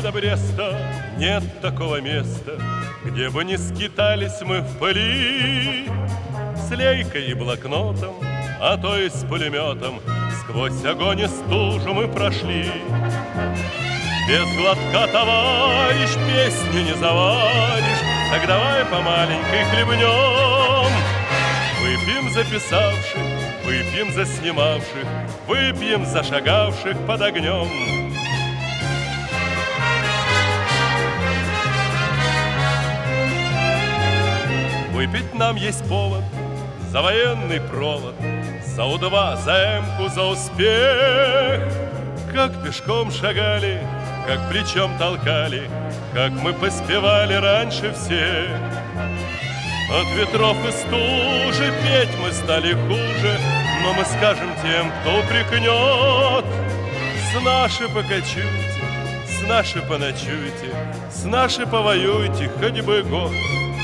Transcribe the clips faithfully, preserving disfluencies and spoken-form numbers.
Москвы до Бреста нет такого места, где бы не скитались мы в пыли. С лейкой и блокнотом, а то и с пулеметом сквозь огонь и стужу мы прошли. Без глотка, товарищ, песню не заваришь, так давай по маленькой хлебнем. Выпьем за писавших, выпьем за снимавших, выпьем за шагавших под огнем. Выпить нам есть повод за военный провод, за У два, за Эмку, за успех. Как пешком шагали, как плечом толкали, как мы поспевали раньше всех. От ветров и стужи петь мы стали хуже, но мы скажем тем, кто упрекнет: с нашей покачуйте, с нашей поночуйте, с нашей повоюйте хоть бы год.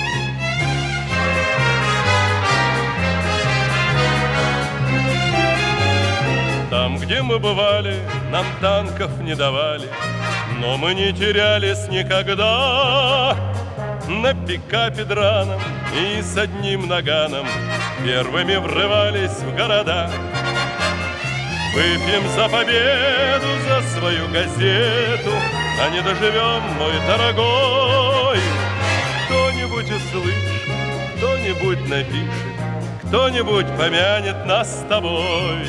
Там, где мы бывали, нам танков не давали, но мы не терялись никогда. На пикапе драном и с одним наганом первыми врывались в города. Выпьем за победу, за свою газету, а не доживем, мой дорогой. Кто-нибудь услышит, кто-нибудь напишет, кто-нибудь помянет нас с тобой.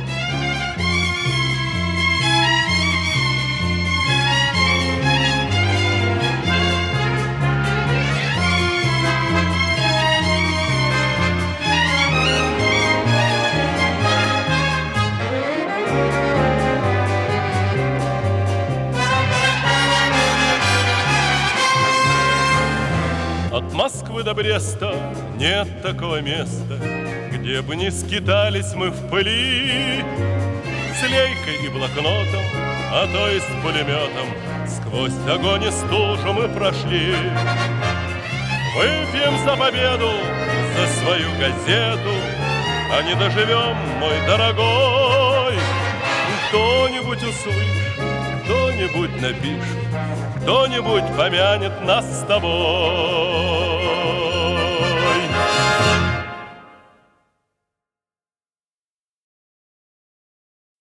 От Москвы до Бреста нет такого места, где бы не скитались мы в пыли. С лейкой и блокнотом, а то и с пулеметом сквозь огонь и стужу мы прошли. Выпьем за победу, за свою газету, а не доживем, мой дорогой. Кто-нибудь услышит, кто-нибудь напишет, кто-нибудь помянет нас с тобой.